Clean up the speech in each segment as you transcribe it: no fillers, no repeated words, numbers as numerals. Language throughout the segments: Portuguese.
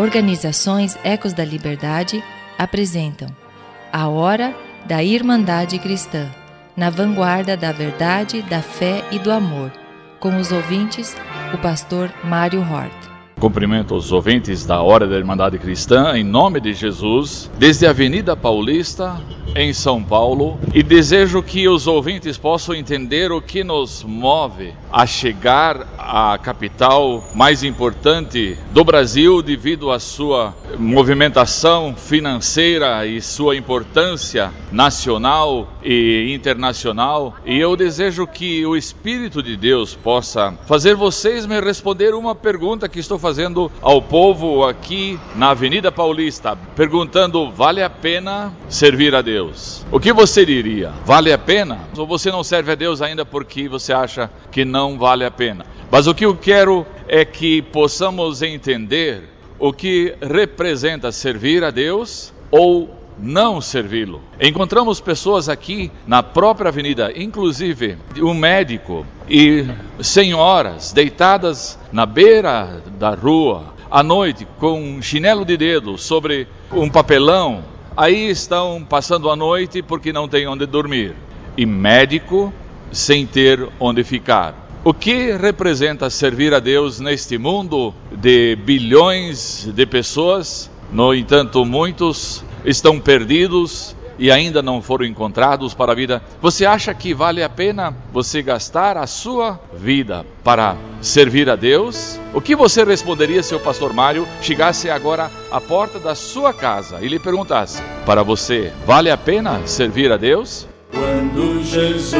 Organizações Ecos da Liberdade apresentam A Hora da Irmandade Cristã, na vanguarda da verdade, da fé e do amor, com os ouvintes, o pastor Mário Hort. Cumprimento os ouvintes da Hora da Irmandade Cristã, em nome de Jesus, desde a Avenida Paulista, em São Paulo, e desejo que os ouvintes possam entender o que nos move a chegar à capital mais importante do Brasil devido à sua movimentação financeira e sua importância nacional e internacional. E eu desejo que o Espírito de Deus possa fazer vocês me responder uma pergunta que estou fazendo ao povo aqui na Avenida Paulista, perguntando: vale a pena servir a Deus? O que você diria? Vale a pena? Ou você não serve a Deus ainda porque você acha que não vale a pena? Mas o que eu quero é que possamos entender o que representa servir a Deus ou não servi-lo. Encontramos pessoas aqui na própria avenida, inclusive um médico e senhoras deitadas na beira da rua à noite com um chinelo de dedo sobre um papelão. Aí estão passando a noite porque não tem onde dormir. E médico sem ter onde ficar. O que representa servir a Deus neste mundo de bilhões de pessoas? No entanto, muitos estão perdidos e ainda não foram encontrados para a vida. Você acha que vale a pena você gastar a sua vida para servir a Deus? O que você responderia se o pastor Mário chegasse agora à porta da sua casa e lhe perguntasse: para você, vale a pena servir a Deus? Quando Jesus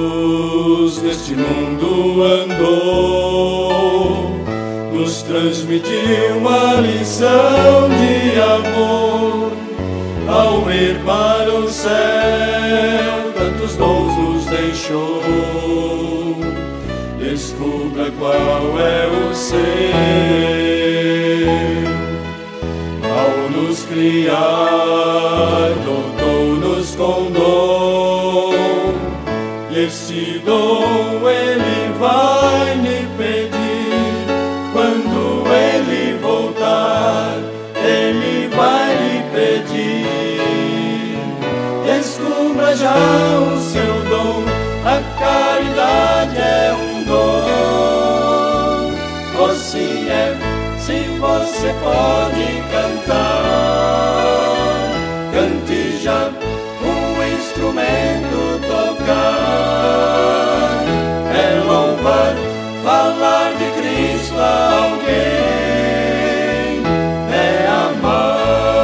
neste mundo andou, nos transmitiu uma lição de amor. Ao ir para o céu, tantos dons nos deixou. Descubra qual é o seu. Ao nos criar, dotou-nos com dom. E esse dom Ele vai lhe pedir. Quando Ele voltar, Ele vai lhe pedir. Descubra já o seu dom, a caridade é um dom. Assim é, se você pode cantar, cante já um instrumento tocar. É louvar, falar de Cristo a alguém, é amar.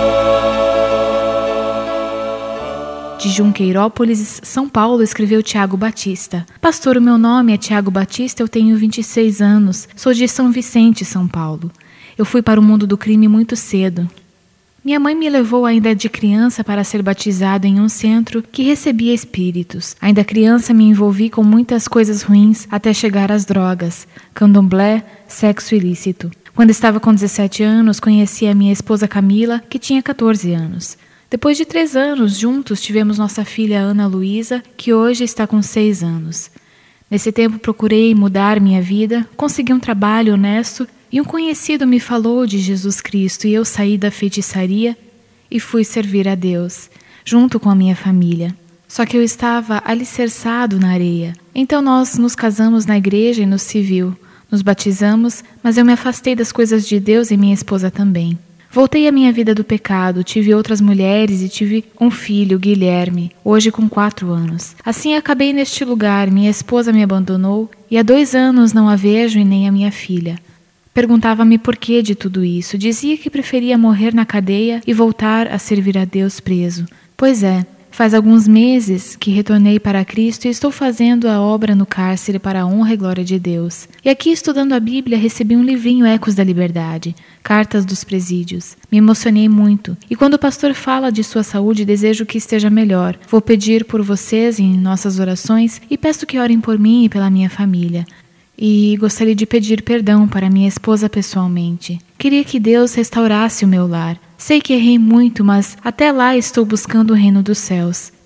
De Junqueirópolis, São Paulo, escreveu Tiago Batista. Pastor, o meu nome é Tiago Batista, eu tenho 26 anos, sou de São Vicente, São Paulo. Eu fui para o mundo do crime muito cedo. Minha mãe me levou ainda de criança para ser batizado em um centro que recebia espíritos. Ainda criança me envolvi com muitas coisas ruins até chegar às drogas, candomblé, sexo ilícito. Quando estava com 17 anos, conheci a minha esposa Camila, que tinha 14 anos. Depois de 3 anos juntos, tivemos nossa filha Ana Luísa, que hoje está com 6 anos. Nesse tempo procurei mudar minha vida, consegui um trabalho honesto e um conhecido me falou de Jesus Cristo e eu saí da feitiçaria e fui servir a Deus, junto com a minha família. Só que eu estava alicerçado na areia. Então nós nos casamos na igreja e no civil, nos batizamos, mas eu me afastei das coisas de Deus e minha esposa também. Voltei à minha vida do pecado, tive outras mulheres e tive um filho, Guilherme, hoje com 4 anos. Assim acabei neste lugar, minha esposa me abandonou e há 2 anos não a vejo e nem a minha filha. Perguntava-me por que de tudo isso, dizia que preferia morrer na cadeia e voltar a servir a Deus preso. Pois é, faz alguns meses que retornei para Cristo e estou fazendo a obra no cárcere para a honra e glória de Deus. E aqui, estudando a Bíblia, recebi um livrinho Ecos da Liberdade, Cartas dos Presídios. Me emocionei muito. E quando o pastor fala de sua saúde, desejo que esteja melhor. Vou pedir por vocês em nossas orações e peço que orem por mim e pela minha família. E gostaria de pedir perdão para minha esposa pessoalmente. Queria que Deus restaurasse o meu lar. Sei que errei muito, mas até lá estou buscando o reino dos céus.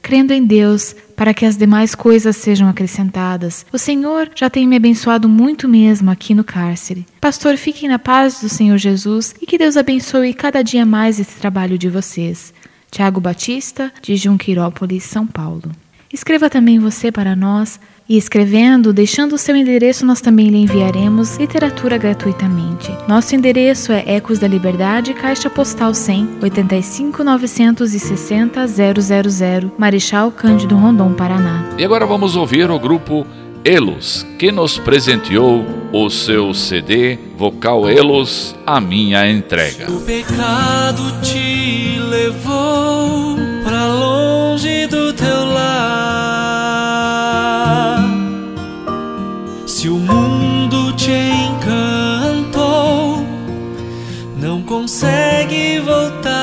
crendo em Deus, para que as demais coisas sejam acrescentadas. O Senhor já tem me abençoado muito mesmo aqui no cárcere. Pastor, fiquem na paz do Senhor Jesus e que Deus abençoe cada dia mais esse trabalho de vocês. Tiago Batista, de Junqueirópolis, São Paulo. Escreva também você para nós e escrevendo, deixando o seu endereço, nós também lhe enviaremos literatura gratuitamente. Nosso endereço é Ecos da Liberdade, Caixa Postal 100, 85.960 000, Marechal Cândido Rondon, Paraná. E agora vamos ouvir o grupo Elos, que nos presenteou o seu CD Vocal Elos, A Minha Entrega. Se o pecado te levou pra longe do teu lar, se o mundo te encantou, não consegue voltar.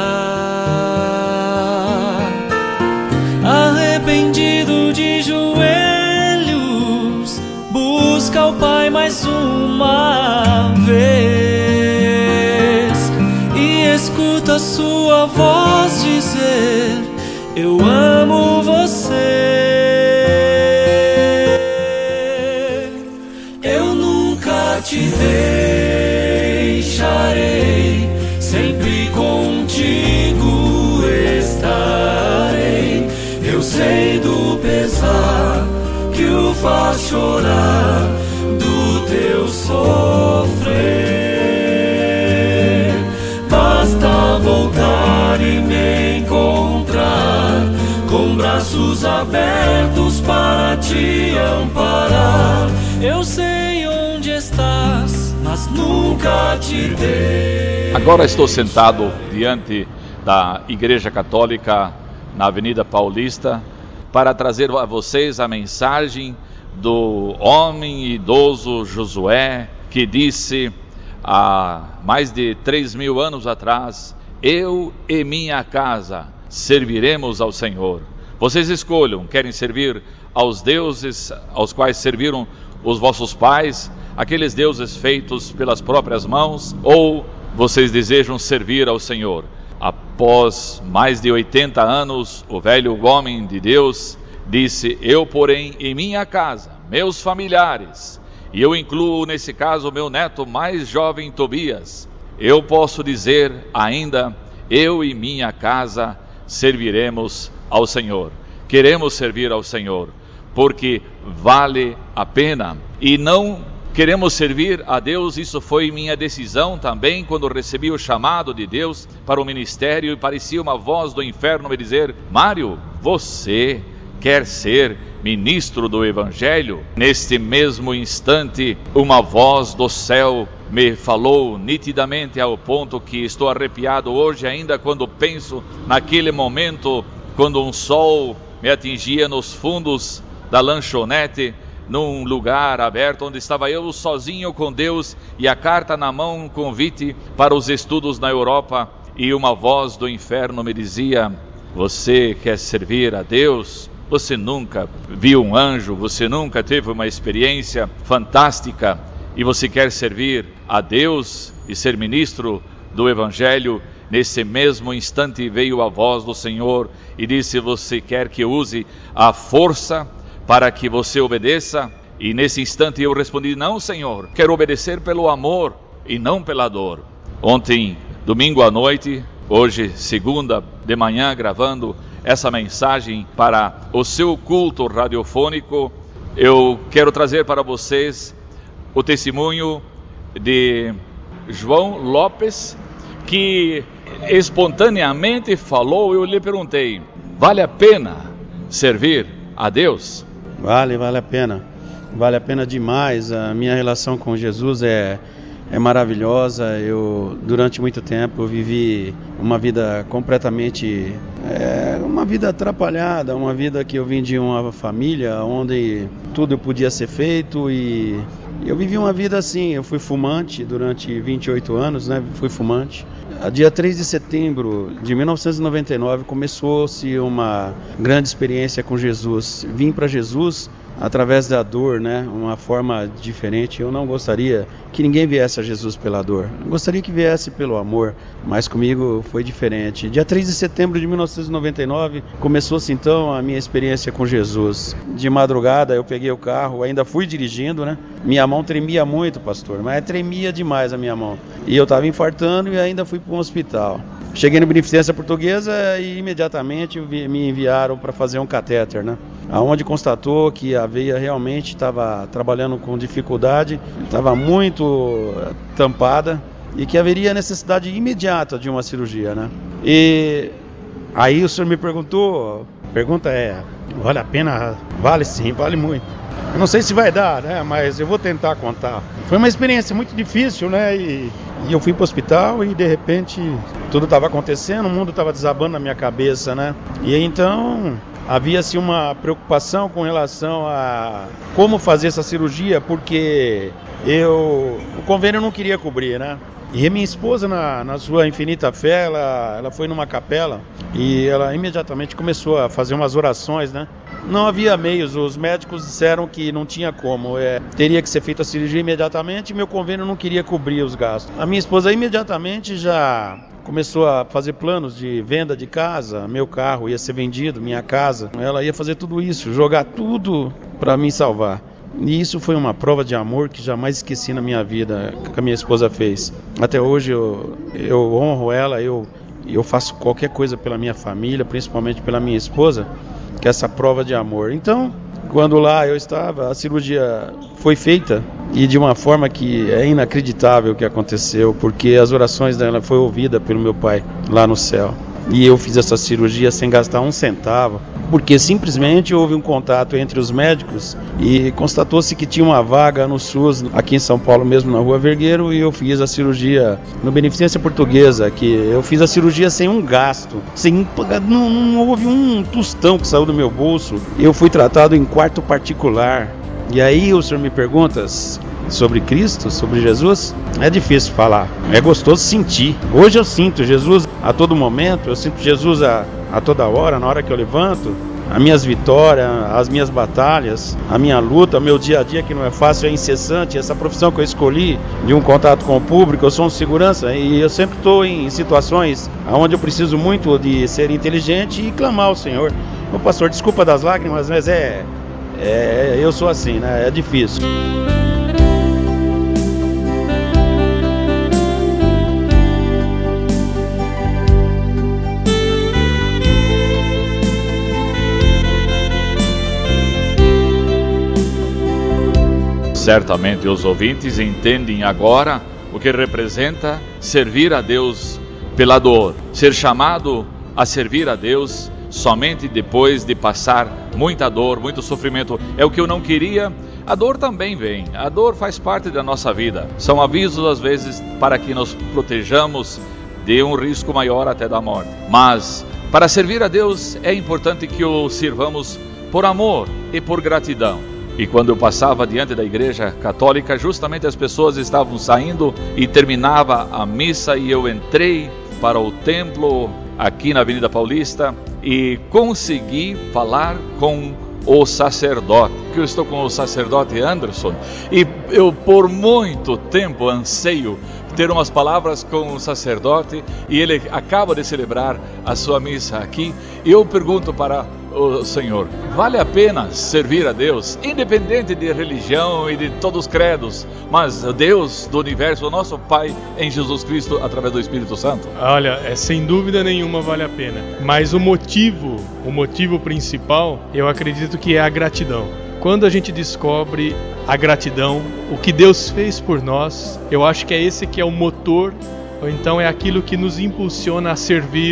Arrependido de joelhos, busca o Pai mais uma vez e escuta sua voz dizer: eu amo você. Eu nunca te deixarei, sempre contigo estarei. Eu sei do pesar que o faz chorar, do teu sofrer. Basta voltar e me encontrar, com braços abertos para te amparar. Eu sei onde estás, mas nunca te dei. Agora estou sentado diante da Igreja Católica na Avenida Paulista para trazer a vocês a mensagem do homem idoso Josué, que disse há mais de 3.000 anos atrás: eu e minha casa serviremos ao Senhor. Vocês escolham, querem servir aos deuses aos quais serviram os vossos pais, aqueles deuses feitos pelas próprias mãos, ou vocês desejam servir ao Senhor? Após mais de 80 anos, o velho homem de Deus disse: eu, porém, em minha casa, meus familiares, e eu incluo nesse caso o meu neto mais jovem Tobias, eu posso dizer ainda: eu e minha casa serviremos ao Senhor. Queremos servir ao Senhor, porque vale a pena. E não queremos servir a Deus, isso foi minha decisão também, quando recebi o chamado de Deus para o ministério, e parecia uma voz do inferno me dizer: Mário, você quer ser ministro do Evangelho? Neste mesmo instante, uma voz do céu me falou nitidamente, ao ponto que estou arrepiado hoje ainda quando penso naquele momento, quando um sol me atingia nos fundos da lanchonete, num lugar aberto onde estava eu sozinho com Deus e a carta na mão, um convite para os estudos na Europa, e uma voz do inferno me dizia: você quer servir a Deus? Você nunca viu um anjo, você nunca teve uma experiência fantástica e você quer servir a Deus e ser ministro do Evangelho? Nesse mesmo instante veio a voz do Senhor e disse: você quer que eu use a força para que você obedeça? E nesse instante eu respondi: não, Senhor, quero obedecer pelo amor e não pela dor. Ontem, domingo à noite, hoje, segunda de manhã, gravando essa mensagem para o seu culto radiofônico, eu quero trazer para vocês o testemunho de João Lopes, que espontaneamente falou. Eu lhe perguntei: vale a pena servir a Deus? Vale a pena. Vale a pena demais. A minha relação com Jesus é maravilhosa. Eu, durante muito tempo, vivi uma vida completamente... uma vida atrapalhada, uma vida que eu vim de uma família onde tudo podia ser feito, e eu vivi uma vida assim. Eu fui fumante durante 28 anos, fui fumante. Dia 3 de setembro de 1999 começou-se uma grande experiência com Jesus. Vim para Jesus através da dor, né? Uma forma diferente. Eu não gostaria que ninguém viesse a Jesus pela dor. Eu gostaria que viesse pelo amor, mas comigo foi diferente. Dia 3 de setembro de 1999 começou-se então a minha experiência com Jesus. De madrugada eu peguei o carro, ainda fui dirigindo, né? Minha mão tremia muito, pastor, mas tremia demais a minha mão. E eu estava infartando e ainda fui para um hospital. Cheguei na Beneficência Portuguesa e imediatamente me enviaram para fazer um catéter, né? Onde constatou que a veia realmente estava trabalhando com dificuldade, estava muito tampada e que haveria necessidade imediata de uma cirurgia, né? E aí o senhor me perguntou, a pergunta é, vale a pena? Vale sim, vale muito. Eu não sei se vai dar, né? Mas eu vou tentar contar. Foi uma experiência muito difícil, né? E eu fui para o hospital e de repente tudo estava acontecendo, o mundo estava desabando na minha cabeça, né? E então havia-se uma preocupação com relação a como fazer essa cirurgia, porque o convênio não queria cobrir, né? E a minha esposa, na sua infinita fé, ela foi numa capela e ela imediatamente começou a fazer umas orações, né? Não havia meios, os médicos disseram que não tinha como, teria que ser feita a cirurgia imediatamente e meu convênio não queria cobrir os gastos. A minha esposa imediatamente já começou a fazer planos de venda de casa, meu carro ia ser vendido, minha casa, ela ia fazer tudo isso, jogar tudo para me salvar. E isso foi uma prova de amor que jamais esqueci na minha vida, que a minha esposa fez. Até hoje eu honro ela, eu faço qualquer coisa pela minha família, principalmente pela minha esposa, que é essa prova de amor. Então, quando lá eu estava, a cirurgia foi feita e de uma forma que é inacreditável o que aconteceu, porque as orações dela foram ouvidas pelo meu pai lá no céu. E eu fiz essa cirurgia sem gastar um centavo, porque simplesmente houve um contato entre os médicos e constatou-se que tinha uma vaga no SUS, aqui em São Paulo mesmo, na Rua Vergueiro, e eu fiz a cirurgia no Beneficência Portuguesa, que eu fiz a cirurgia sem um gasto, não houve um tostão que saiu do meu bolso. Eu fui tratado em quarto particular. E aí o senhor me pergunta sobre Cristo, sobre Jesus? É difícil falar, é gostoso sentir. Hoje eu sinto Jesus a todo momento, eu sinto Jesus a toda hora, na hora que eu levanto. As minhas vitórias, as minhas batalhas, a minha luta, o meu dia a dia que não é fácil, é incessante. Essa profissão que eu escolhi, de um contato com o público, eu sou um segurança e eu sempre estou em situações onde eu preciso muito de ser inteligente e clamar ao Senhor. Ô pastor, desculpa das lágrimas, mas eu sou assim, né? É difícil. Certamente os ouvintes entendem agora o que representa servir a Deus pela dor, ser chamado a servir a Deus somente depois de passar muita dor, muito sofrimento. É o que eu não queria. A dor também vem, a dor faz parte da nossa vida. São avisos às vezes para que nos protejamos de um risco maior até da morte. Mas para servir a Deus é importante que o sirvamos por amor e por gratidão. E quando eu passava diante da igreja católica, justamente as pessoas estavam saindo e terminava a missa e eu entrei para o templo aqui na Avenida Paulista e consegui falar com o sacerdote, que eu estou com o sacerdote Anderson, e eu por muito tempo anseio ter umas palavras com o sacerdote, e ele acaba de celebrar a sua missa aqui, e eu pergunto para o Senhor, vale a pena servir a Deus, independente de religião e de todos os credos, mas Deus do universo, o nosso Pai em Jesus Cristo, através do Espírito Santo? Olha, sem dúvida nenhuma vale a pena, mas o motivo principal, eu acredito que é a gratidão. Quando a gente descobre a gratidão, o que Deus fez por nós, eu acho que é esse que é o motor, ou então é aquilo que nos impulsiona a servi-lo,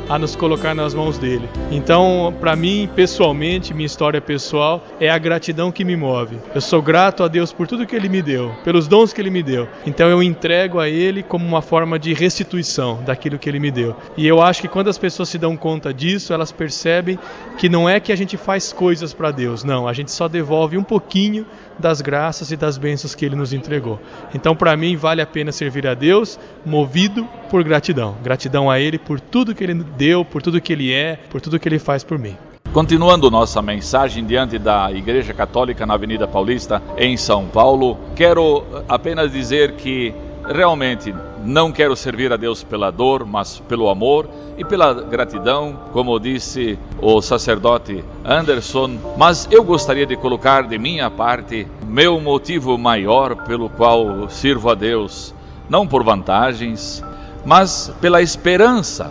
a nos colocar nas mãos dele. Então, para mim, pessoalmente, minha história pessoal é a gratidão que me move. Eu sou grato a Deus por tudo que ele me deu, pelos dons que ele me deu. Então eu entrego a ele como uma forma de restituição daquilo que ele me deu. E eu acho que quando as pessoas se dão conta disso, elas percebem que não é que a gente faz coisas para Deus, não, a gente só devolve um pouquinho das graças e das bênçãos que ele nos entregou. Então, para mim, vale a pena servir a Deus movido por gratidão. Gratidão a ele por tudo que ele deu, por tudo que ele é, por tudo que ele faz por mim. Continuando nossa mensagem diante da Igreja Católica na Avenida Paulista, em São Paulo, quero apenas dizer que realmente não quero servir a Deus pela dor, mas pelo amor e pela gratidão, como disse o sacerdote Anderson. Mas eu gostaria de colocar de minha parte meu motivo maior pelo qual sirvo a Deus, não por vantagens, mas pela esperança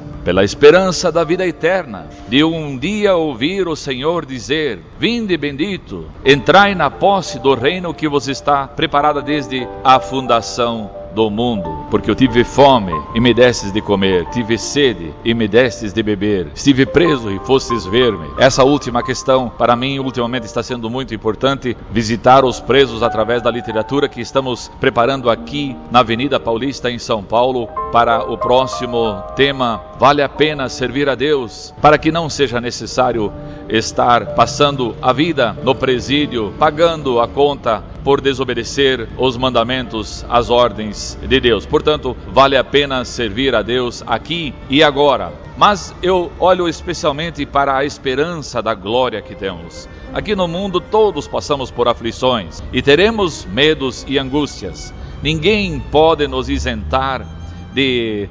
da vida eterna, de um dia ouvir o Senhor dizer: vinde bendito, entrai na posse do reino que vos está preparada desde a fundação do mundo, porque eu tive fome e me destes de comer, tive sede e me destes de beber, estive preso e fostes ver-me. Essa última questão, para mim, ultimamente está sendo muito importante, visitar os presos através da literatura que estamos preparando aqui na Avenida Paulista, em São Paulo, para o próximo tema, vale a pena servir a Deus, para que não seja necessário estar passando a vida no presídio, pagando a conta por desobedecer os mandamentos, as ordens de Deus. Portanto, vale a pena servir a Deus aqui e agora. Mas eu olho especialmente para a esperança da glória que temos. Aqui no mundo todos passamos por aflições e teremos medos e angústias. Ninguém pode nos isentar de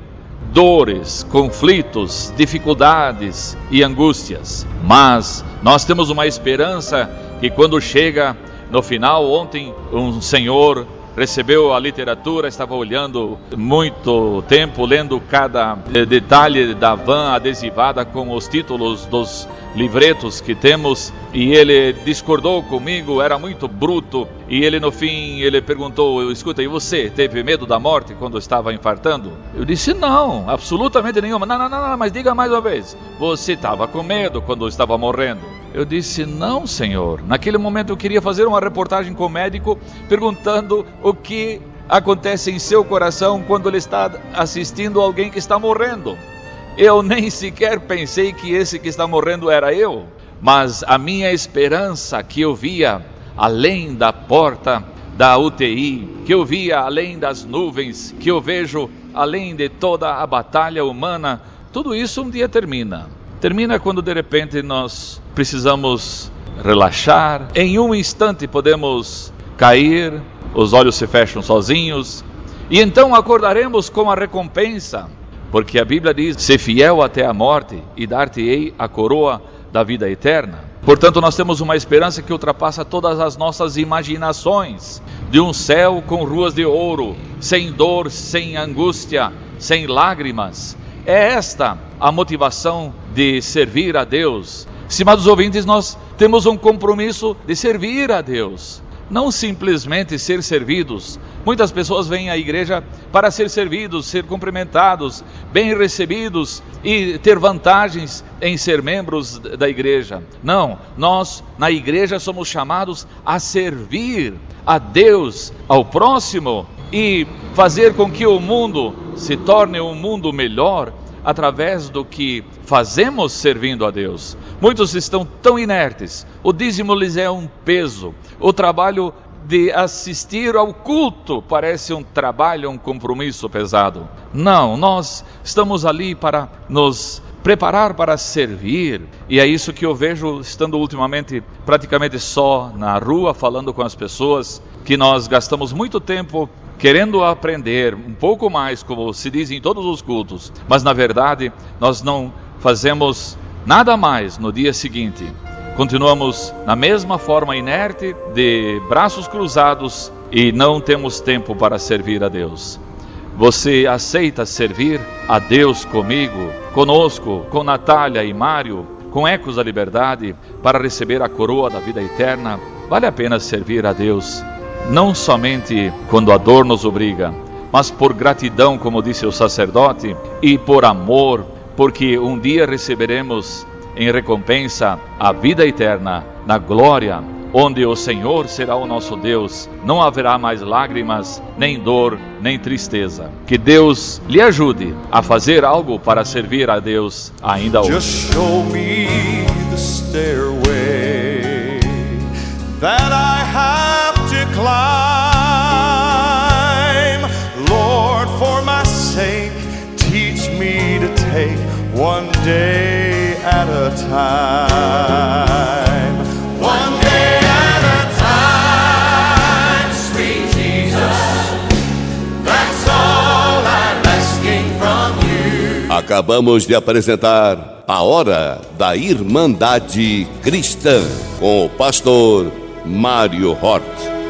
dores, conflitos, dificuldades e angústias. Mas nós temos uma esperança que quando chega no final, ontem um senhor recebeu a literatura, estava olhando muito tempo, lendo cada detalhe da van adesivada com os títulos dos livretos que temos, e ele discordou comigo, era muito bruto, e ele no fim, ele perguntou: escuta, e você teve medo da morte quando estava infartando? Eu disse: não, absolutamente nenhuma. Não, mas diga mais uma vez, você estava com medo quando estava morrendo? Eu disse: não, senhor, naquele momento eu queria fazer uma reportagem com o médico, perguntando o que acontece em seu coração quando ele está assistindo alguém que está morrendo. Eu nem sequer pensei que esse que está morrendo era eu, mas a minha esperança que eu via além da porta da UTI, que eu via além das nuvens, que eu vejo além de toda a batalha humana, tudo isso um dia termina. Termina quando de repente nós precisamos relaxar, em um instante podemos cair, os olhos se fecham sozinhos, e então acordaremos com a recompensa, porque a Bíblia diz: ser fiel até a morte e dar-te-ei a coroa da vida eterna. Portanto, nós temos uma esperança que ultrapassa todas as nossas imaginações, de um céu com ruas de ouro, sem dor, sem angústia, sem lágrimas. É esta a motivação de servir a Deus. Estimados ouvintes, nós temos um compromisso de servir a Deus, não simplesmente ser servidos. Muitas pessoas vêm à igreja para ser servidos, ser cumprimentados, bem recebidos e ter vantagens em ser membros da igreja. Não, nós na igreja somos chamados a servir a Deus, ao próximo, e fazer com que o mundo se torne um mundo melhor através do que fazemos servindo a Deus. Muitos estão tão inertes, o dízimo lhes é um peso, o trabalho de assistir ao culto parece um trabalho, um compromisso pesado. Não, nós estamos ali para nos preparar para servir, e é isso que eu vejo estando ultimamente praticamente só na rua, falando com as pessoas, que nós gastamos muito tempo querendo aprender um pouco mais, como se diz em todos os cultos, mas na verdade nós não fazemos nada mais no dia seguinte. Continuamos na mesma forma inerte, de braços cruzados, e não temos tempo para servir a Deus. Você aceita servir a Deus comigo, conosco, com Natália e Mário, com Ecos da Liberdade, para receber a coroa da vida eterna? Vale a pena servir a Deus, não somente quando a dor nos obriga, mas por gratidão, como disse o sacerdote, e por amor porque um dia receberemos em recompensa a vida eterna, na glória, onde o Senhor será o nosso Deus. Não haverá mais lágrimas, nem dor, nem tristeza. Que Deus lhe ajude a fazer algo para servir a Deus ainda hoje. Just show me the stairway that I have to climb. Lord, for my sake, teach me to take one day at a time. One day at a time, sweet Jesus, that's all I'm asking from you. Acabamos de apresentar A Hora da Irmandade Cristã, com o pastor Mário Hort.